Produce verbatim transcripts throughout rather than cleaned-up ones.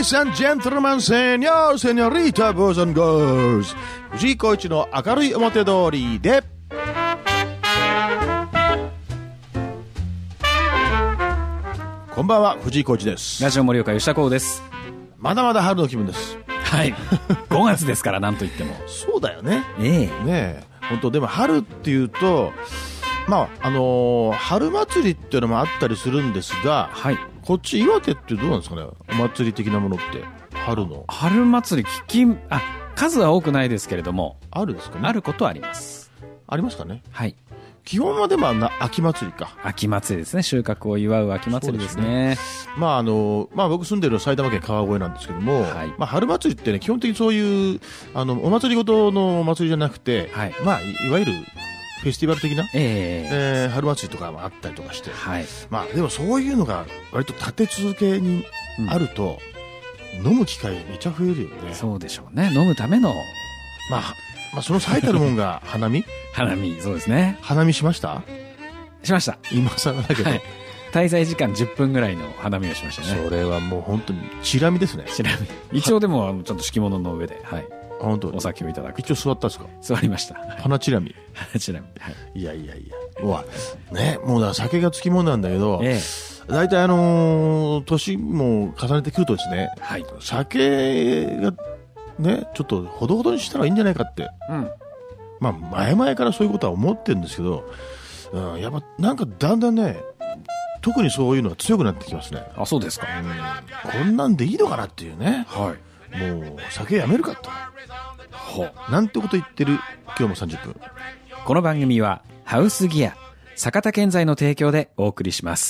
Ladies and gentlemen, senor, senorita, boys and girls 藤井浩一の明るい表通りでこんばんは、藤井浩一です。 ラジオ盛岡吉田光です。 まだまだ春の気分です。 はいごがつですからなんといってもそうだよね。 ええねえ、本当でも春っていうとまああのー、春祭りっていうのもあったりするんですが、 はい、 こっち岩手ってどうなんですかね、お祭り的なものって春の春祭り聞きあ数は多くないですけれどもあるですかね。 あることはあります。 ありますかね。 はい、 基本はでもな秋祭りか。 秋祭りですね。収穫を祝う秋祭りですね。 ですね。まああのまあ僕住んでるのは埼玉県川越なんですけども、はい、まあ春祭りってね基本的にそういうあのお祭りごとのお祭りじゃなくて、はい、まあいわゆるフェスティバル的な、えーえー、春祭りとかもあったりとかして、はい、まあでもそういうのが割と立て続けにあると、うん、飲む機会めちゃ増えるよね。 そうでしょうね。飲むためのまあまあその最たるもんが花見花見、そうですね。 花見しましたしました。 今更だけど、はい、 滞在時間じゅっぷんぐらいの花見をしましたね。 それはもう本当にチラ見ですね。 チラ見。一応でもあのちゃんと敷物の上で、はい、本当お酒をいただく。 一応座ったんですか。 座りました。 花チラ見。 花チラ見、はい、 いやいやいやもうね、もうだ酒がつきものなんだけど、ええ、大体あのー、年も重ねてくるとですね、はい、酒がねちょっとほどほどにしたらいいんじゃないかって、うん、まあ前々からそういうことは思ってるんですけど、うん、やっぱなんかだんだんね特にそういうのが強くなってきますね。 あ、そうですか。 うん、こんなんでいいのかなっていうね、はい、もう酒やめるかとほなんてこと言ってる今日もさんじゅっぷん。 この番組はハウスギア坂田建材の提供でお送りします。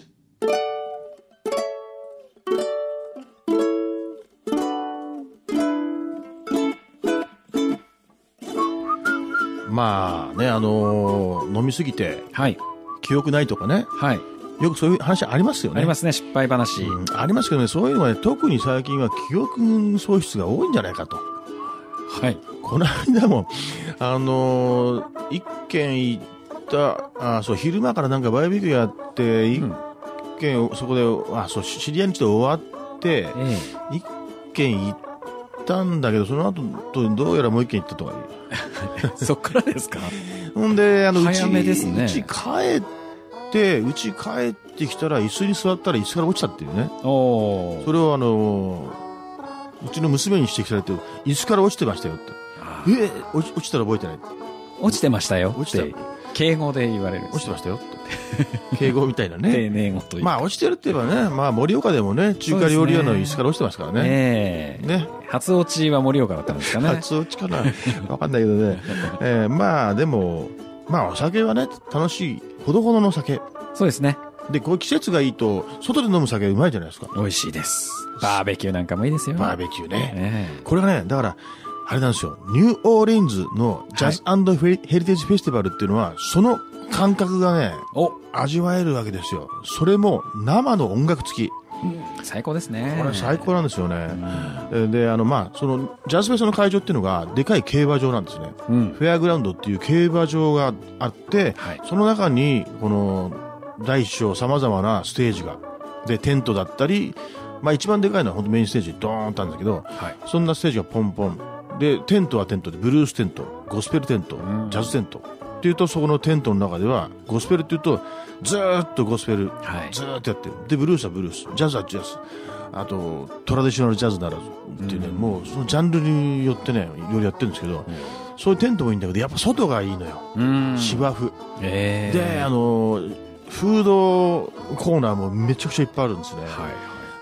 まあね、あのー、飲みすぎて、はい、記憶ないとかね、はい、よくそういう話ありますよね。 ありますね、失敗話、 うん、ありますけどね、そういうのはね、特に最近は記憶喪失が多いんじゃないかと。はい、この間もあのー、一軒行ったあそう昼間からなんかバーベキューやって一軒、うん、そこであそう知り合いに来て終わって、ええ、一軒行ったんだけどその後とどうやらもう一軒行ったとかそっからですか。 ほんであの早めですね。 うち帰ってうち帰ってきたら椅子に座ったら椅子から落ちたっていうね。おそれをあのーうちの娘に指摘されて椅子から落ちてましたよって。えー、落ち、落ちたら覚えてない。 落ちてましたよ落ちて敬語で言われる。 落ちてましたよって敬語みたいなね。 丁寧語という。 まあ落ちてるって言えばね、まあ盛岡でもね中華料理屋の椅子から落ちてますからね。ねえね初落ちは盛岡だったんですかね。 初落ちかなわかんないけどね、えー、まあでもまあお酒はね楽しいほどほどの酒。そうですね。でこういう季節がいいと外で飲む酒うまいじゃないですか。 美味しいです。バーベキューなんかもいいですよ。 バーベキューね、えー、これがねだからあれなんですよ、ニューオーリンズのジャズ&ヘリテージフェスティバルっていうのは、はい、その感覚がね味わえるわけですよ。それも生の音楽付き、 うん、最高ですね。 これ最高なんですよね、うん、であのまあそのジャズフェスの会場っていうのがでかい競馬場なんですね、うん、フェアグラウンドっていう競馬場があって、はい、その中にこの大小さまざまなステージがでテントだったり、まあ、一番でかいのは本当メインステージドーンとあるんだけど、はい、そんなステージがポンポンでテントはテントでブルーステント、ゴスペルテント、ジャズテントっていうとそこのテントの中ではゴスペルっていうとずーっとゴスペル、はい、ずーっとやってる。でブルースはブルース、ジャズはジャズ、あとトラディショナルジャズならずっていうね、うん、もうそのジャンルによってねいろいろやってるんですけど、うん、そういうテントもいいんだけどやっぱ外がいいのよ、うん、芝生、えー、であのフードコーナーもめちゃくちゃいっぱいあるんですね、はい、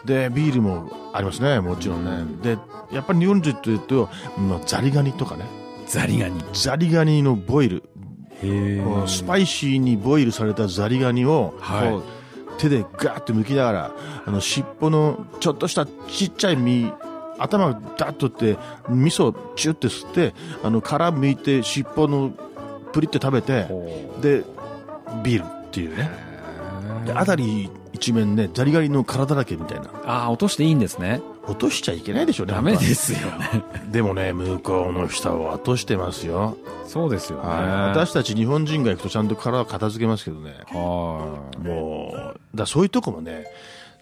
でビールもありますねもちろんね、うん、でやっぱり日本人というとザリガニとかね、 ザリガニザリガニのボイル、スパイシーにボイルされたザリガニを、はい、こう手でガーッと剥きながらあの尻尾のちょっとしたちっちゃい身頭をダッとって味噌をチュッて吸ってあの殻剥いて尻尾のプリって食べてでビールっていうね、で辺り一面ねザリガニの殻だらけみたいな。 ああ落としていいんですね。 落としちゃいけないでしょ。 ダメですよねでもね向こうの人は落としてますよ。 そうですよね。 私たち日本人が行くとちゃんと殻は片付けますけどね。はもうだそういうとこもね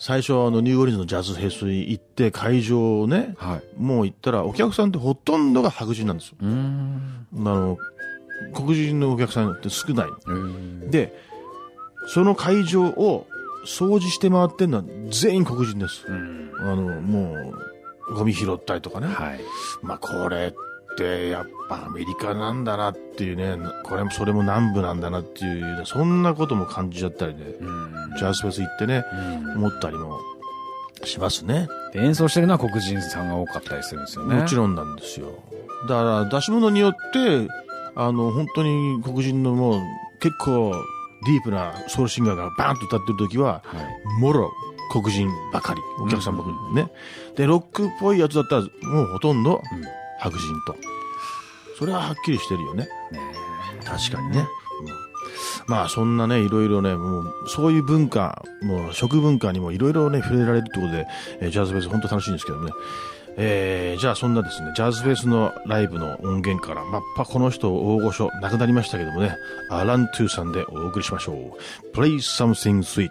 最初あのニューオーリンズのジャズフェスに行って会場をね、はい、もう行ったらお客さんってほとんどが白人なんですよ。うーん、あの黒人のお客さんって少ない。でその会場を掃除して回ってるのは全員黒人です。あのもうゴミ拾ったりとかね、はい、まあこれってやっぱアメリカなんだなっていうね、これもそれも南部なんだなっていう、そんなことも感じちゃったりね、ジャズフェス行ってね、思ったりもしますね。 演奏してるのは黒人さんが多かったりするんですよね。 もちろんなんですよ。だから出し物によってあの本当に黒人のもう結構ディープなソウルシンガーがバーンと歌ってる時は、はい、もろ黒人ばかり、お客さんばかりね、うん、でロックっぽいやつだったらもうほとんど白人と、それははっきりしてるよね。ね、確かにね、うん、まあそんなねいろいろね、もうそういう文化、もう食文化にもいろいろね触れられるってことで、えー、ジャズフェス本当楽しいんですけどね。えー、じゃあそんなですねジャズフェスのライブの音源から、まあ、この人大御所亡くなりましたけどもね、アラン・トゥーさんでお送りしましょう。 Play Something Sweet。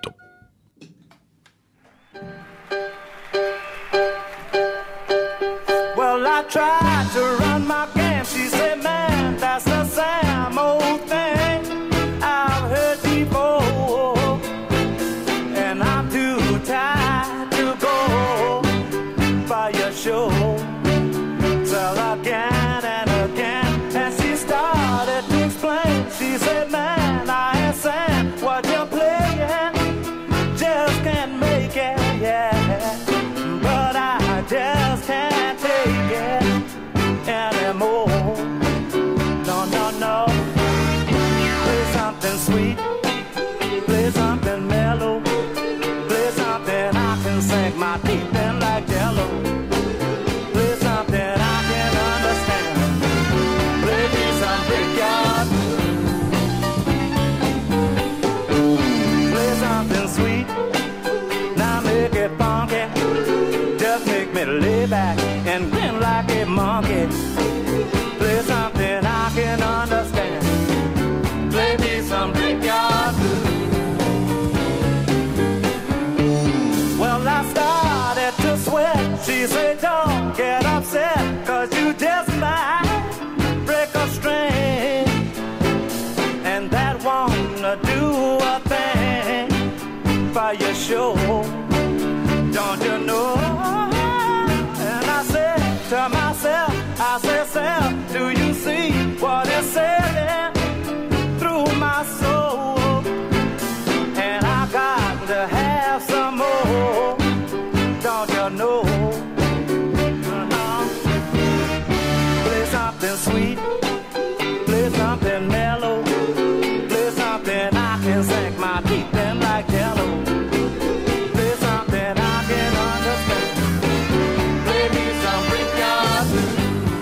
Well, I tried to run my game. She said, man, that's the same old thing I've heard before, and I'm too tired to go by your show till again and again. And she started to explain. She said, man, I ain't saying what you're playing just can't make it, yeah, but I just can't take it anymore. No, no, no. Play something sweet, play something mellow, play something I can sink my teeth in like jello. Play something I can understand. Play me some brickyard. Play something sweet, now make it funky. Just make me lay back and grin like a monkey. Play something I can understand. Play me some brickyard blues. Well, I started to sweat. She said, don't get upset, cause you just might break a string, and that won't do a thing for your show. Don't you know? And I said to myself, I said, self, do you see what is saying through my soul? And I got to have some more. Don't you know? Uh-huh. Play something sweet, play something mellow, play something I can sink my teeth in like jello. Play something I can understand. Play me some brickyard blues.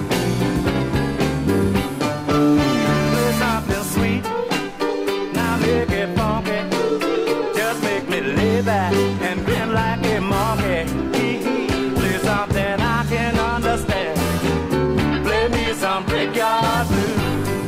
Play something sweet, now make it funky. Just make me lay back and grin like a monkey. Play something I can understand. Play me some brickyard blues.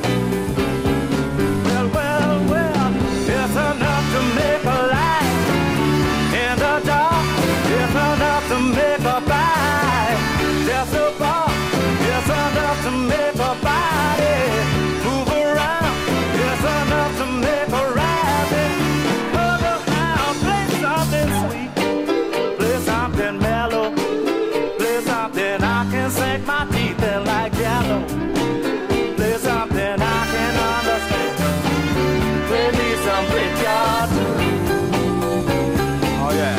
Well, well, well, it's enough to make a light in the dark. It's enough to make a fight. Just a bar. It's enough to make a body move around. It's enough to make a rabbit hug around. Play something sweet, play something mellow, play something I can sink my teeth in like jello. Play something I can understand. Play me some brickyard blues. Oh yeah.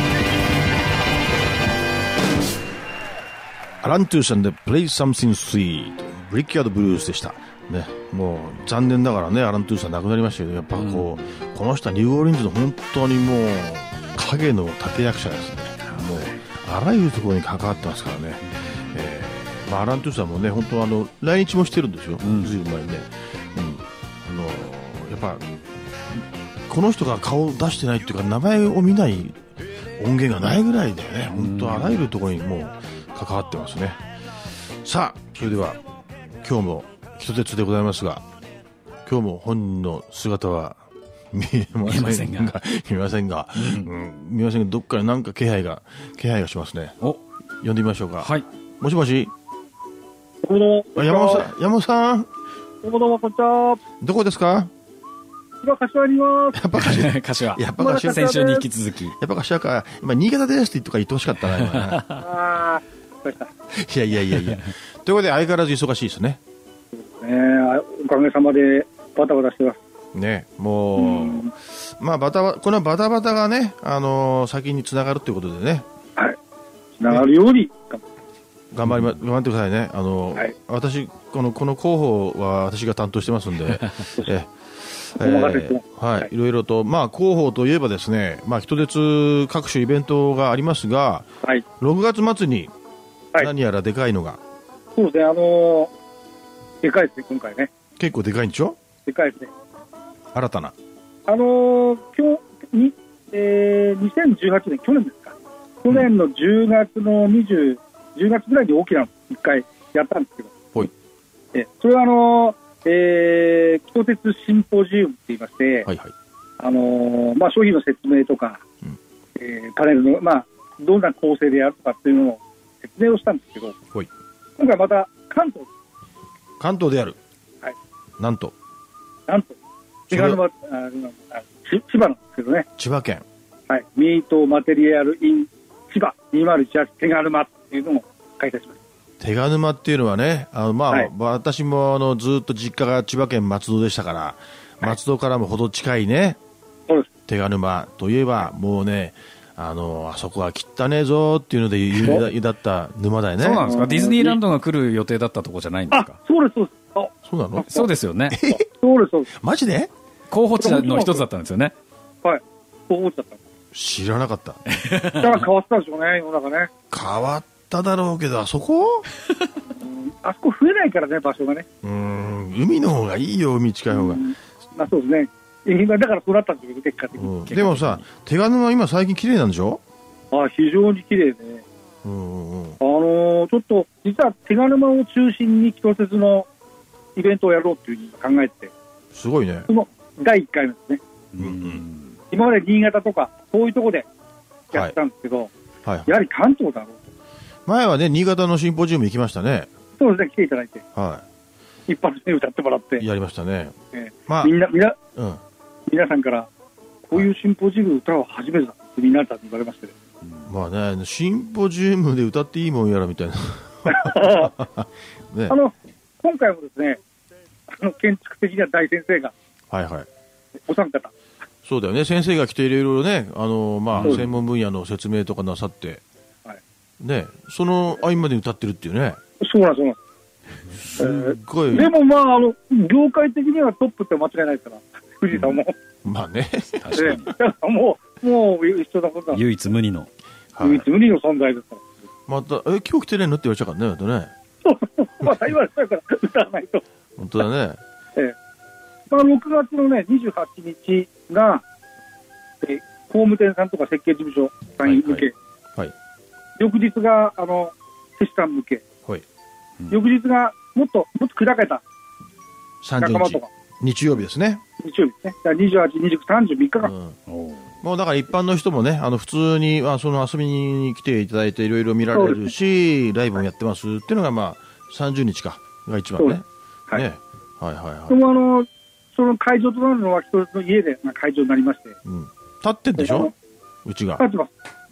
アラン・トゥーさんで Play Something Sweet。 ブリッキヤードブルースでした。ね、もう残念ながらね、アラン・トゥーさん亡くなりましたけど、やっぱこう、うん、この人はニューオーリンズの本当にもう影の立役者ですね。もうあらゆるところに関わってますからね。えーまあ、アラン・トゥーさんもね、本当あの来日もしてるんですよ。うん、ずいぶん前にね。うん、あのやっぱこの人が顔を出してないっていうか名前を見ない音源がないぐらいだよね。本当あらゆるところにもう関わってますね。さあ、それでは今日も人鉄でございますが、今日も本人の姿は見えませんが、見えませんが、うんうん、見えませんが、どっかでなんか気配が気配がしますね。お、呼んでみましょうか。はい。もしもし。 どうも。 山本さん、山本さん。 どうもどうもこんにちは。 どこですか？ 今柏にいます。 やっぱ柏。 柏。 やっぱ柏。 先週に引き続き。やっぱ柏か。今新潟ですって言っとか言ってほしかったな。今なああ、そうでした。いやいやいやいや。ということで相変わらず忙しいですね。 ねえ、おかげさまでバタバタしてます。 ね、もう、うん、まあバタバこのバタバタがね、あのー、先につながるということでね。 はい。つながるように、ね、 頑張りま頑張ってくださいね。あのーはい、私このこの広報は私が担当してますんで。ええー、はい、いろいろと、まあ、広報といえばですね、まあ、人鉄各種イベントがありますが、はい、ろくがつ末に何やらでかいのが、はい、 そうですね、あのー、でかいですね、今回ね。 結構でかいんでしょ？ でかいですね。 新たな。 あのー、今日に、えー、にせんじゅうはちねん、去年ですか。去年のじゅうがつのにじゅう、じゅうがつぐらいに大きなのいっかいやったんですけど、 はい、 えそれはあのー、えー、気鉄シンポジウムって言いまして、はいはい、あのーまあ、商品の説明とか、うんえー、パネルの、まあ、どんな構成でやるとかっていうのを説明をしたんですけど、はい、今回また関東関東でやる、 はい、 なんとなんと千葉のあ千葉なんですけどね、 千葉県、 はい、ミートマテリアルイン千葉にせんじゅうはち手賀沼っていうのを開催します。 手賀沼っていうのはね、あのまあ、はい、私もあのずっと実家が千葉県松戸でしたから、はい、松戸からもほど近いね、そうです。手賀沼といえばもうね、あのあそこは汚ねえぞっていうので有名だった沼だよね。 そうなんですか。ディズニーランドが来る予定だったとこじゃないんですか。 あ、そうですそうです。あ、 そうなの？ そうですよね。 そうですそうです。 マジで？ 候補地の一つだったんですよね。 はい、候補地だったんです。 知らなかった。 だから変わったでしょうね、世の中ね。 変わっただろうけど、あそこあそこ増えないからね、場所がね。 うーん、海の方がいいよ、海近い方が。 まあそうですね。今だからそうなったんですけど、結果的に。 うん、でもさ、手賀沼今最近綺麗なんでしょ？ あ、非常に綺麗で、うんうんうん、あのー、ちょっと実は手賀沼を中心に一つのイベントをやろうっていうふうに考えて、 すごいね。 そのだいいっかいめですね。うんうん、今まで新潟とかそういうところでやったんですけど、はいはい、やはり関東だろうと。 前はね、新潟のシンポジウム行きましたね。 そうですね、来ていただいて、 はい、 一発目歌ってもらってやりましたね。 えーまあ、みんなみな、うん、皆さんからこういうシンポジウム歌は初めてだってみんなだと言われまして、ね、 まあね、シンポジウムで歌っていいもんやらみたいな、 ね、あの今回もですね、あの建築的な大先生がはいはいお三方、 そうだよね、先生が来ていろいろね、あの、まあ、専門分野の説明とかなさって、はいね、その合間で歌ってるっていうね。 そうなんです、そうなんです。すごい、えー、でもまあ、あの業界的にはトップって間違いないですから、富士山も、 うん、まあね、 確かに、だからもうもう一緒だこと唯一無二の、 唯一無二の存在ですから。 またえ今日来てないのって言われちゃうからね、またね。 そうまた言われちゃうから歌わないと。 本当だね。 ええ、まあ、ろくがつのねにじゅうはちにちが、え工務店さんとか設計事務所さん向け、はいはいはい、翌日があの施主さん向け、はいうん、翌日がもっともっと砕けた仲間とか、 日曜日ですね。 日曜日ですね。だからにじゅうはち、にじゅうく、さんじゅうみっかかん、うん、 もうだから一般の人もね、あの普通にあその遊びに来ていただいていろいろ見られるし、ライブもやってますっていうのがまあさんじゅうにちかが一番ね。はい、ね、はいはいはい。 でもあのその会場となるのは一つの家で会場になりまして、うん、 立ってんでしょ、うちが。 立ってます。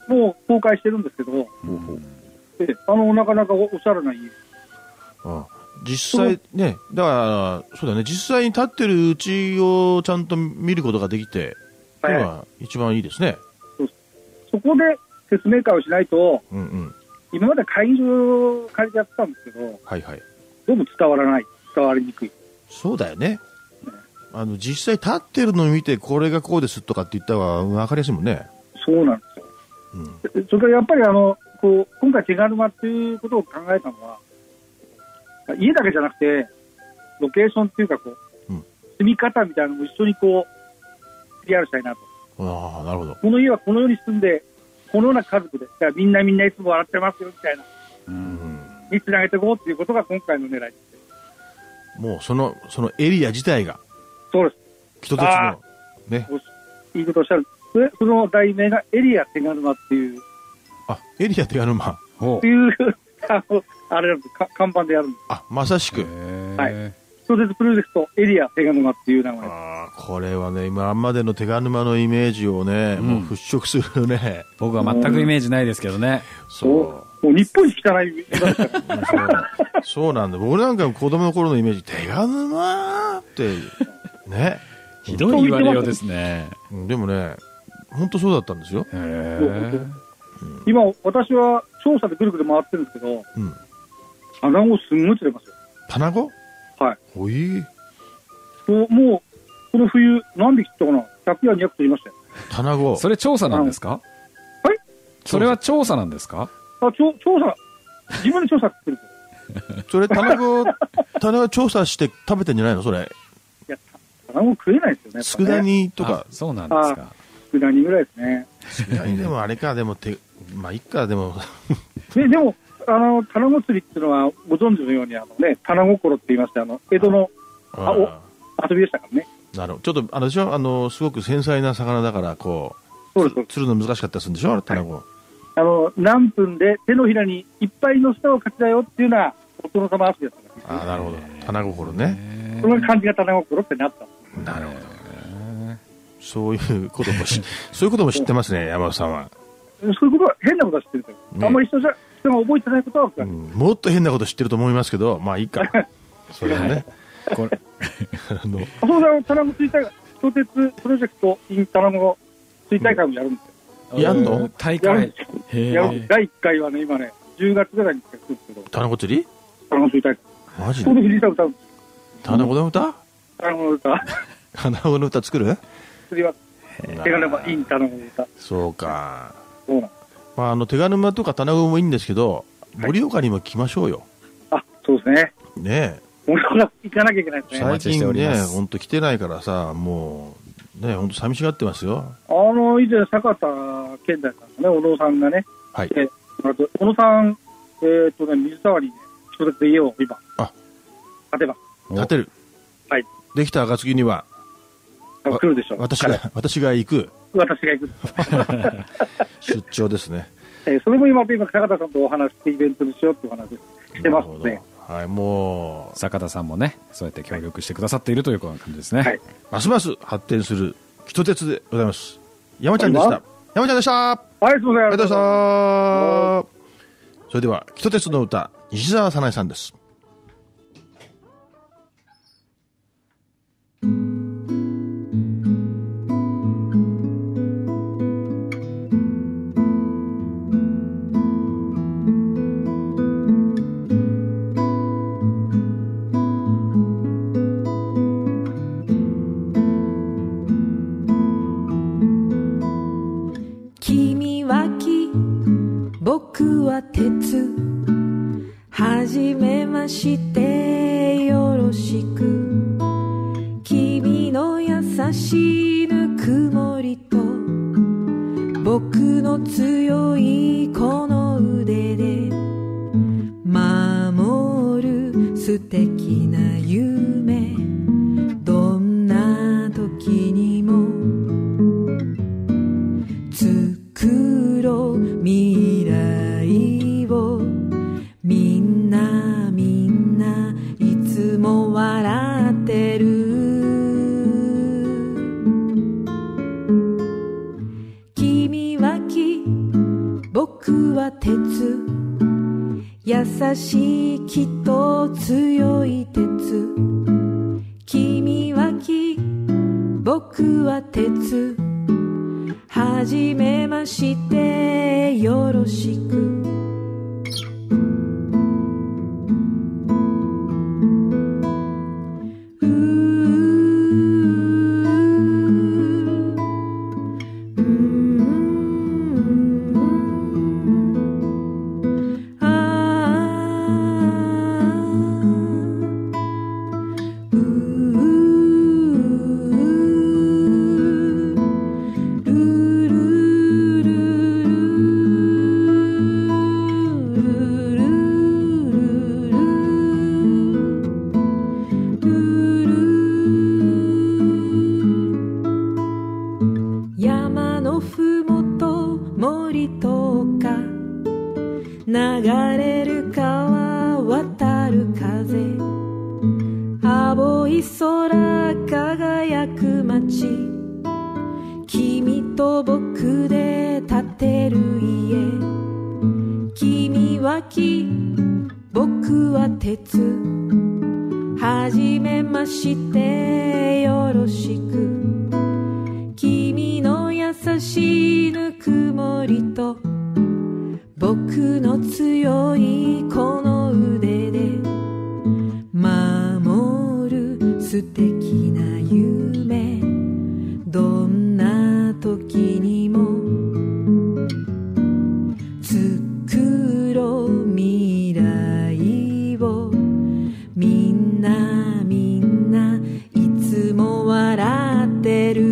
もう公開してるんですけど、うん、であのなかなかおしゃれな家。 ああ実際ね、だからそうだね、実際に立ってるうちをちゃんと見ることができて、それは一番いいですね。 そう、そこで説明会をしないと、うんうん、今まで会場を借りてやってたんですけど、はいはい、 どうも伝わらない、伝わりにくい。 そうだよね。あの実際立ってるのを見てこれがこうですとかって言った方が分かりやすいもんね。 そうなんですよ。うん、それからやっぱりあのこう今回手軽間っていうことを考えたのは、家だけじゃなくてロケーションっていうかこう、うん、住み方みたいなのも一緒にこう ピーアール したいなと。 ああ、なるほど。 この家はこのように住んでこのような家族で、みんなみんないつも笑ってますよみたいな、うん、につなげていこうっていうことが今回の狙いです。 もうそのそのエリア自体が。 そうです。 人たちのね。 いいことおっしゃる。その題名がエリア手賀沼っていう。 あ、エリア手賀沼っていうあのあれなんですか、看板でやるんです。 あ、まさしく。 はい。人鉄プロジェクトエリア手賀沼っていう名前。 ああ、これはね、今までの手賀沼のイメージをね、うん、もう払拭するね。 僕は全くイメージないですけどね。 そう。もう日本一汚いそうそうなんだ。僕なんか子供の頃のイメージ、手賀沼ってね。 ひどい言われようですね。 でもね、本当そうだったんですよ。へー、今私は調査でぐるぐる回ってるんですけど、うん、穴子すんごい釣れますよ。 棚子？ はい。 おい。 もう、もうこの冬何匹釣ったかな？ひゃくやにひゃく釣りましたよ。 棚子。 それ調査なんですか？ はい。 それは調査なんですか？ あ、調調査。自分で調査って言ってるんですよ。 それ棚子棚子調査して食べてんじゃないのそれ？ いや、棚子食えないですよね。 佃煮とか。 そうなんですか。 佃煮ぐらいですね。 佃煮でもあれか、でもて、まあいっか、でも。 で、でも、あの、棚子釣りっていうのは、ご存知のように、あのね、棚心って言いまして、あの、江戸の、あお遊びでしたからね。 なるほど。ちょっと、あの、でしょ、あの、すごく繊細な魚だから、こう、そうです、釣るの難しかったりするんでしょ、棚子。はい、 あの、何分で手のひらにいっぱいの舌をかけたよっていうのは、お殿様遊びだったから、ね。 ああ、なるほど。棚心ね。 その感じが棚心ってなった。 なるほど。そういうこともし、そういうことも知ってますね、山本さんは。 そういうことは、変なことは知ってるんですよ。ね、あんまり人じゃ、人が覚えてないことは、うん、 もっと変なこと知ってると思いますけど、まあいいか。それはね。これ、 あの、あそうだ、棚子釣り大会、相鉄プロジェクト in 棚子釣り大会もやるんですよ。 やんの？ 大会。 やる。だいいっかいはね、今ね、じゅうがつぐらいに来るんですけど。 棚子釣り？ 棚子釣り大会。 マジで？ そこで藤井さん歌うんです。 棚子の歌？ 棚子の歌。 棚子の歌作る？ 釣りは。手賀沼いい棚子の歌。 そうか。 そうなん。 まあ、あの手賀沼とか棚子もいいんですけど、盛岡にも来ましょうよ。 あ、そうですね。 ねえ。 盛岡行かなきゃいけないですね。 最近ね、本当来てないからさ、もう、ね、本当寂しがってますよ。 あの、以前、坂田健大さんがね、小野さんがね、はい。え、小野さん、えー、っとね、水沢にね、一つで家を今、あ、建てます。 建てる。 はい。 できた暁には、 来るでしょう。 私が、私が行く。 私が行く。 出張ですね。 えー、それも今、今、坂田さんとお話してイベントにしようっていうお話してますので。 はい、もう。坂田さんもね、そうやって協力してくださっているという感じですね。はい。 ますます発展する、人鉄でございます。山ちゃんでした。山ちゃんでした。はい、 すみません。ありがとうございました。それでは、人鉄の歌、西澤早苗さんです。 僕は鉄はじめましてよろしく君の優しいぬくもりと僕の強いこの腕で守る素敵な夢どんな時にも作ろう未来をみんなみんないつも笑ってる君は木僕は鉄優しい木と強い鉄君は木僕は鉄はじめましてよろしく森とか流れる川渡る風青い空輝く街君と僕で建てる家君は木僕は鉄はじめましてよろしく君の優しいぬくもりと僕の強いこの腕で守る素敵な夢どんな時にも作ろう未来をみんなみんないつも笑ってる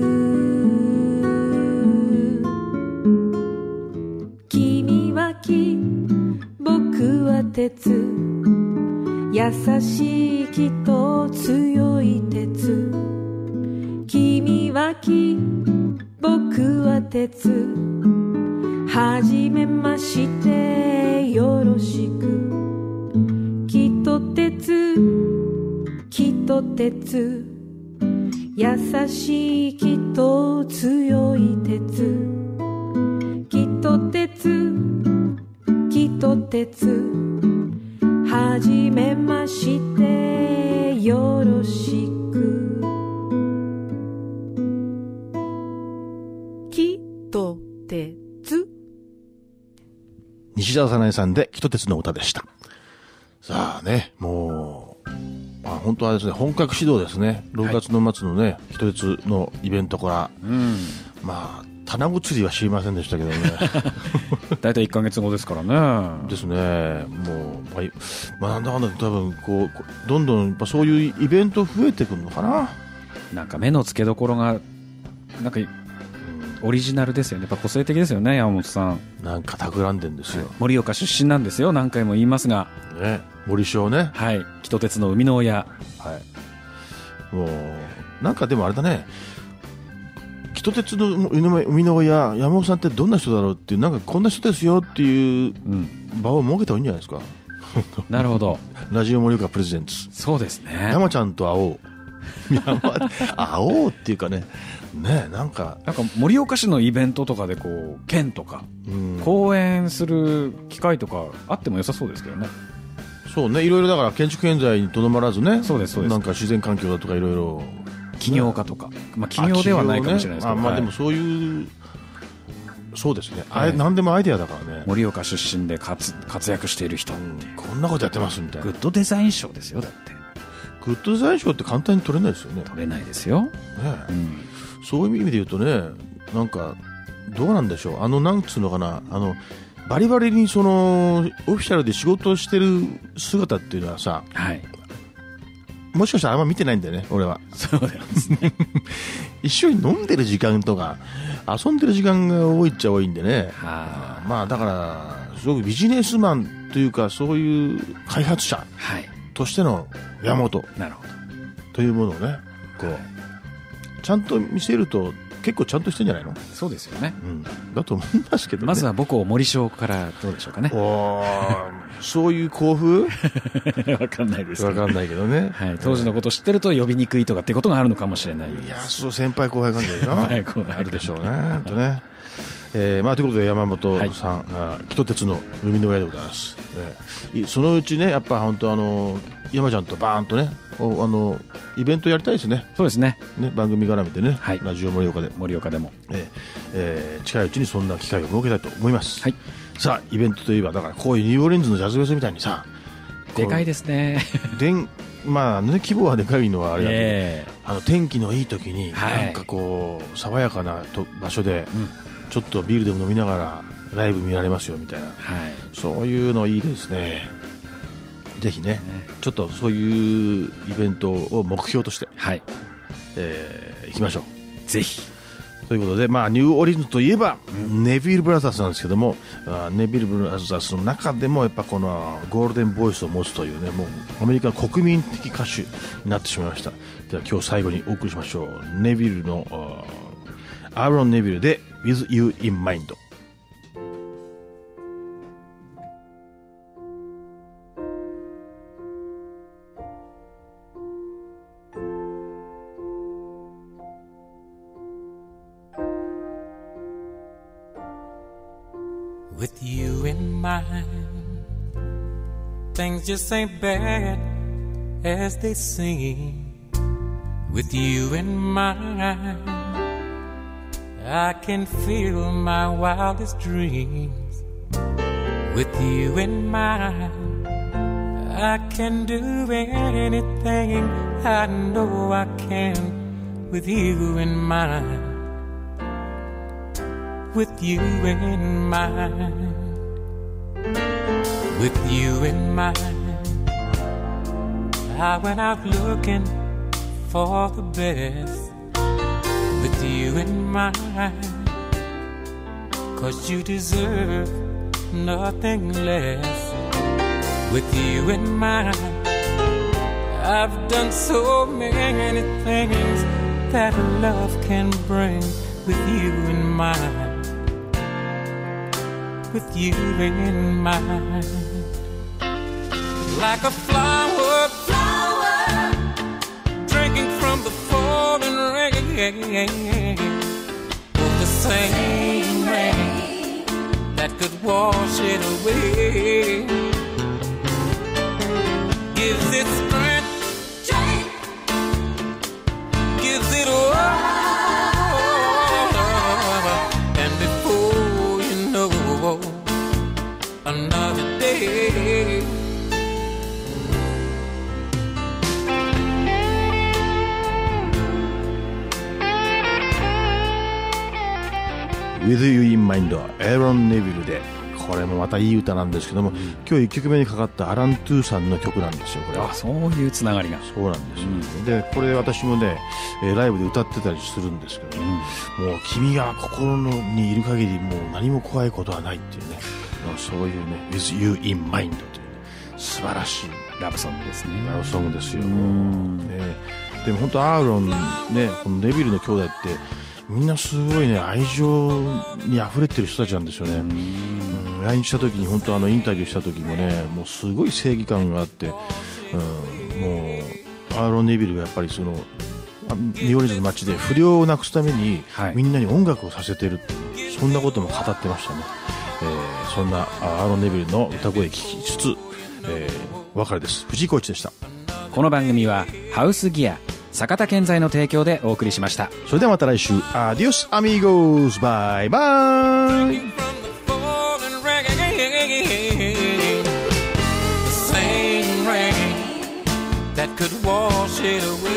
君は木僕は鉄優しい木と強い鉄君は木僕は鉄はじめましてよろしく木と鉄木と鉄優しい木と強い鉄木と鉄木と鉄はじめましてよろしく木と鉄西澤早苗さんで木と鉄の歌でした。さあね、もう、まあ、本当はですね、本格始動ですね。ろくがつの末のね、木と鉄のイベントから、うん、まあ、棚釣りは知りませんでしたけどね。 だいたいいっかげつごですからね。 ですね。もう、まあ、なんだかんだ多分こう、どんどんやっぱそういうイベント増えてくるのかな。 なんか目の付けどころが、なんか、オリジナルですよね。やっぱ個性的ですよね、山本さん。 なんか企んでんですよ。 盛岡出身なんですよ、何回も言いますが。 ね、森章ね。 はい。木と鉄の生みの親。 はい。もう、なんかでもあれだね。木と鉄の生みの親、山本さんってどんな人だろうっていう、なんかこんな人ですよっていう場を設けた方がいいんじゃないですか。 なるほど。 ラジオ盛岡プレゼンツ。 そうですね。 山ちゃんと会おう。会おうっていうかね。ねえ、なんかなんか盛岡市のイベントとかでこう県とか、うん、講演する機会とかあっても良さそうですけどね。 そうね、いろいろだから建築建材にとどまらずね。 そうですそうです。 なんか自然環境だとかいろいろ起業家とか、まあ起業ではないかもしれないですけど、 ね、まあ、まあでもそういう、そうですね、はい、あれ何でもアイデアだからね。 盛岡出身で活活躍している人、うん、 こんなことやってますみたいな。 グッドデザイン賞ですよ。だってグッドデザイン賞って簡単に取れないですよね。 取れないですよ、ね、うん、 そういう意味で言うとね、なんかどうなんでしょう、あのなんつうのかな、あのバリバリにそのオフィシャルで仕事をしてる姿っていうのはさ、 はい、 もしかしたらあんま見てないんだよね、俺は。 そうですね。 一緒に飲んでる時間とか遊んでる時間が多いっちゃ多いんでね。 はあ、 まあだからすごくビジネスマンというかそういう開発者としての山本、 なるほどというものをね、こうちゃんと見せると結構ちゃんとしてんじゃないの？ そうですよね、 うん、だと思いますけどね。 まずは母校森章からどうでしょうかね。 おそういう校風わかんないですけど、 わかんないけどね、 はい、当時のことを知ってると呼びにくいとかっていうことがあるのかもしれない。 いや、そう、先輩後輩関係でしょ。はい後輩あるでしょうね。とね、えーまあ、ということで山本さん、はい、木と鉄の生みの親でございます、えー、そのうちね、やっぱ本当あの山ちゃんとバーンとね、あのイベントやりたいですね。 そうですね。 ね、番組絡めてね、はい、ラジオ盛岡で盛岡でも、 えーえー、近いうちにそんな機会を設けたいと思います、はい、さあイベントといえばだからこういうニューオーリンズのジャズフェスみたいにさ、 でかいですね。 でんまあね、規模はでかいのはあれだけど、えー、あの天気のいい時に、はい、なんかこう爽やかなと場所で、うん、ちょっとビールでも飲みながらライブ見られますよみたいな、はい、そういうのいいですね。ぜひね、ね、ちょっとそういうイベントを目標として、はい、えー、行きましょう。 ぜひ。 ということで、まあ、ニューオーリンズといえば、うん、ネビルブラザーズなんですけども、ネビルブラザーズの中でもやっぱこのゴールデンボイスを持つというね、もうアメリカの国民的歌手になってしまいました。では今日最後にお送りしましょう。ネビルのアーロン・ネビルで With You in Mind。 With you in mind, things just ain't bad as they seem. With you in mind, I can feel my wildest dreams. With you in mind, I can do anything I know I can. With you in mind, with you in mind, with you in mind, I went out looking for the best. With you in mind, 'cause you deserve nothing less. With you in mind, I've done so many things that love can bring. With you in mind, with you in mind, like a flower, flower, drinking from the falling rain, or the same rain that could wash it away, gives it strength, gives it all. Another day. With You in Mind エロン・ネビルで、これもまたいい歌なんですけども、うん、今日いっきょくめにかかったアラン・トゥーさんの曲なんですよ。これはあ、そういうつながりが。 そうなんですよ、うん、でこれ私もねライブで歌ってたりするんですけど、うん、もう君が心にいる限りもう何も怖いことはないっていうね、そういうね With You in Mind という、ね、素晴らしいラブソングですね。 ラブソングですよ。ね、でも本当アーロンね、このネビルの兄弟ってみんなすごいね愛情に溢れてる人たちなんですよね。うん、来日した時に本当あのインタビューした時もね、もうすごい正義感があって、うん、もうアーロン・ネビルがやっぱりそのニューオーリンズの街で不良をなくすために、はい、みんなに音楽をさせてる、そんなことも語ってましたね。えー、そんなアーロン・ネビルの歌声聞きつつ、えー、お別れです。藤井浩一でした。 この番組はハウスギア坂田建材の提供でお送りしました。 それではまた来週。アディオスアミゴーズ。バイバイ。That could wash it away.